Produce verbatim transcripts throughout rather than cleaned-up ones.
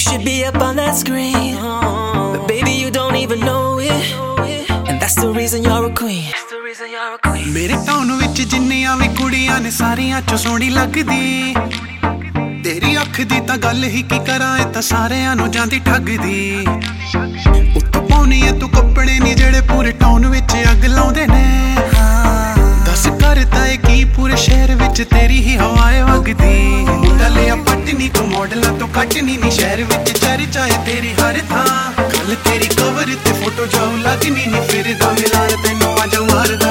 should be up on that screen, but baby you don't even know it, and that's the reason you're a queen. मेरे town विच जिन्नियां भी कुड़ियां ने सारियां चो सोहनी लगदी तेरी अख दी तां गल ही की करां ए तां सारियां नूं जांदी ठगदी उत्तों पाउनी ऐ तू कपड़े नी जेड़े पूरे टाउन विच अग लाउंदे ने दस करदा ऐ की पूरे शहर विच तेरी ही हवाएं वगदी मुंडा लिया पटनी तू मॉडलां तो कटनी नी शहर विच चर्चा ऐ तेरी हर थां गल तेरी कवर ते फोटो जाऊ लगनी नी फिरदा मिलार तैनूं अज मारदा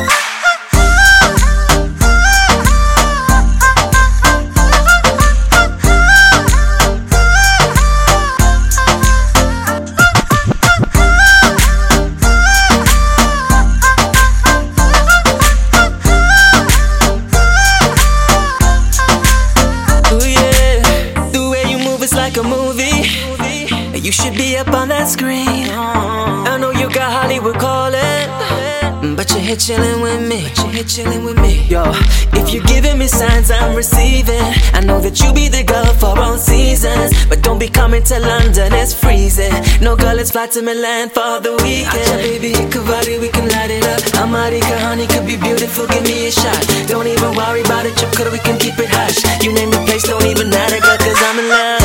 like a movie, you should be up on that screen. I know you got Hollywood calling, but you're here chilling with me. You're here chilling with me. Yo, if you're giving me signs, I'm receiving. I know that you be the girl for all seasons, but don't be coming to London, it's freezing. No girl, let's fly to Milan for the weekend. Acha baby, Cavalli, we can light it up. Amarika, honey, could be beautiful, give me a shot. Don't even worry about it, trip, cause we can keep it hush. You name the place, don't even matter, girl, cause I'm in love.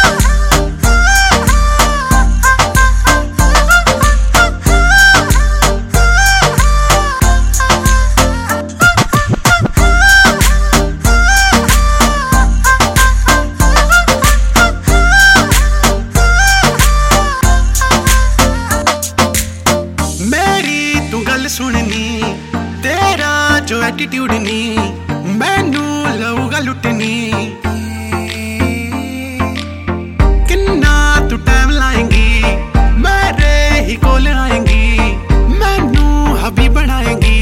सुननी तेरा जो attitude नी मैनू लऊगा लुटनी किन्ना तू time लाएंगी मेरे ही कोल आएंगी मैनू हबी बनाएंगी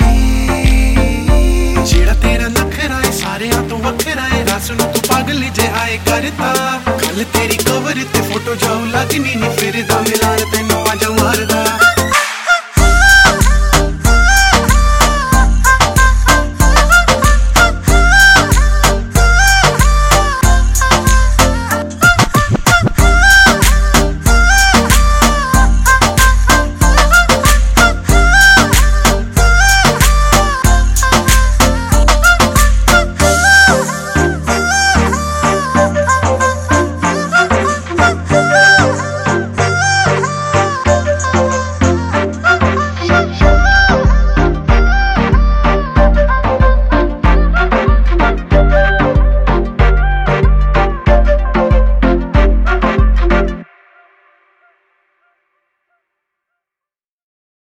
जेड़ा तेरा नखरा है सारियां तो वखरा है रस नू तू पागल जिहाए करता गल तेरी कवर ते फोटो जाऊ लगनी नी फिरदा मिलार तैनूं अज